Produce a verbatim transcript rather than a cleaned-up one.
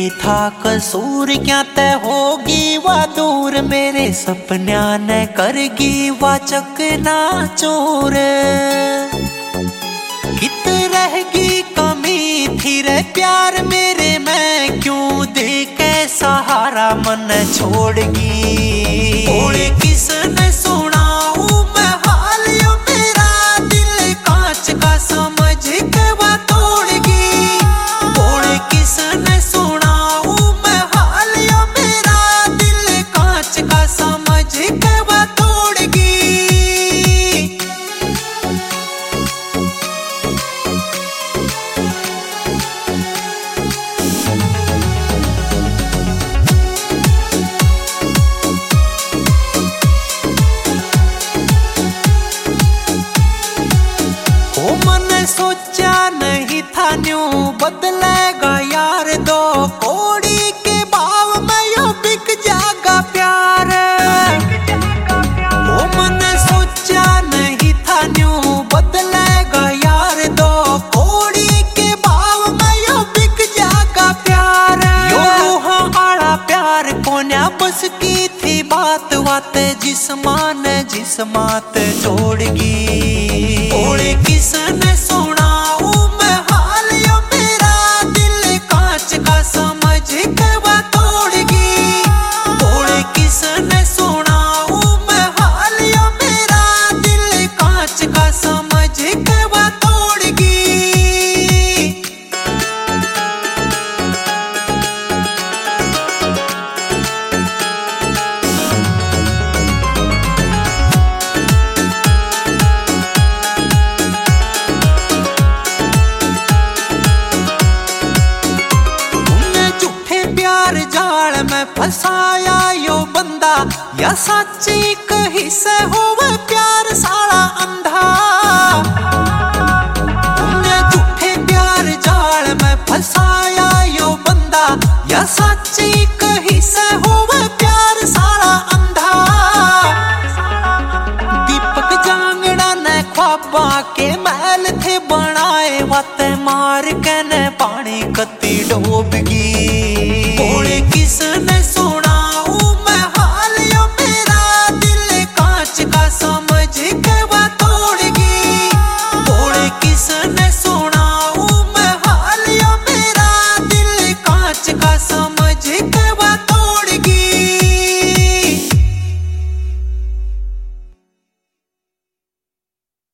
था कसूर क्या तय होगी वा दूर, मेरे सपन्या ने करगी वा चकना चोर। कित रहेगी कमी थी रे प्यार मेरे, मैं क्यों दे के सहारा मन छोड़गी। ओले किसने सुनाऊं मैं हाल यो मेरा, दिल कांच का समझ के वा तोड़गी। ओले किसने सुनाऊं मैं हाल यो मेरा, दिल कांच का समझ के वा तोड़गी। सोचा नहीं था न्यू बदलेगा यार, दो कोड़ी के भाव में यो बिक जाएगा प्यार। ओ मैंने सोचा नहीं था न्यू बदलेगा यार, दो कोड़ी के भाव में यो बिक जाएगा प्यार। यो रूहां आला प्यार कोन्या बस की थी बात, बात जिस्मान जिस्मात जोड़गी। ओले किसने सुनाऊं मैं हाल यो मेरा, दिल कांच का समझ के वा तोड़गी। ओले किसने सुनाऊं मैं हाल यो मेरा, दिल कांच का समझ के वा तोड़गी। फसाया यो बंदा या सच्ची कही से होवे प्यार साला अंधा। तुमने झूठे प्यार जाल में फसाया यो बंदा, या सच्ची कही से होवे प्यार साला अंधा। दीपक जांगड़ा ने ख्वाबा के